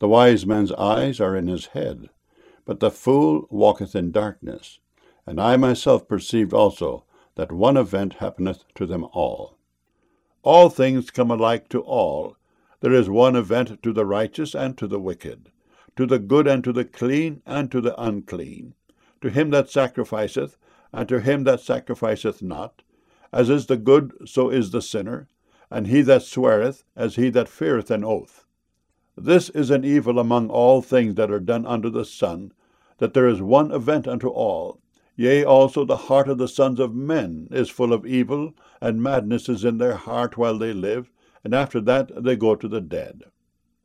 The wise man's eyes are in his head, but the fool walketh in darkness. And I myself perceived also that one event happeneth to them all. All things come alike to all. There is one event to the righteous and to the wicked, to the good and to the clean and to the unclean, to him that sacrificeth and to him that sacrificeth not. As is the good, so is the sinner, and he that sweareth, as he that feareth an oath. This is an evil among all things that are done under the sun, that there is one event unto all. Yea, also the heart of the sons of men is full of evil, and madness is in their heart while they live, and after that they go to the dead.